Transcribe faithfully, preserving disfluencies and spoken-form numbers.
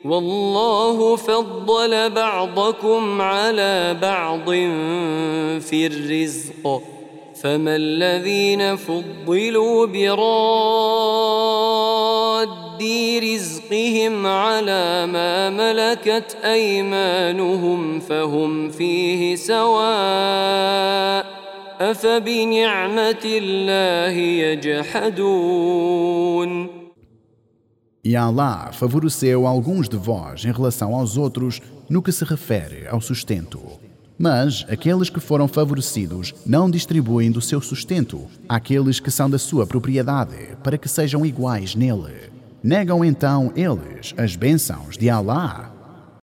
والله فضل بعضكم على بعض في الرزق فما الذين فضلوا براد رزقهم على ما ملكت أيمانهم فهم فيه سواء أفبنعمة الله يجحدون. E Allah favoreceu alguns de vós em relação aos outros no que se refere ao sustento. Mas aqueles que foram favorecidos não distribuem do seu sustento àqueles que são da sua propriedade para que sejam iguais nele. Negam então eles as bênçãos de Allah.